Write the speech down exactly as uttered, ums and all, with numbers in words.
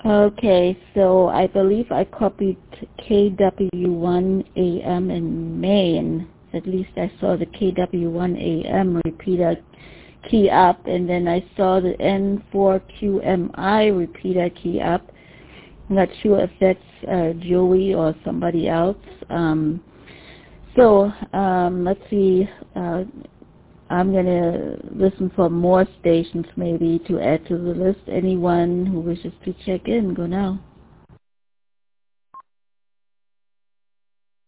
Okay, so I believe I copied K W one A M in Maine. At least I saw the K W one A M repeater key up, and then I saw the N four Q M I repeater key up. I'm not sure if that's uh, Joey or somebody else. Um, so um, let's see. Uh, I'm going to listen for more stations maybe to add to the list. Anyone who wishes to check in, go now.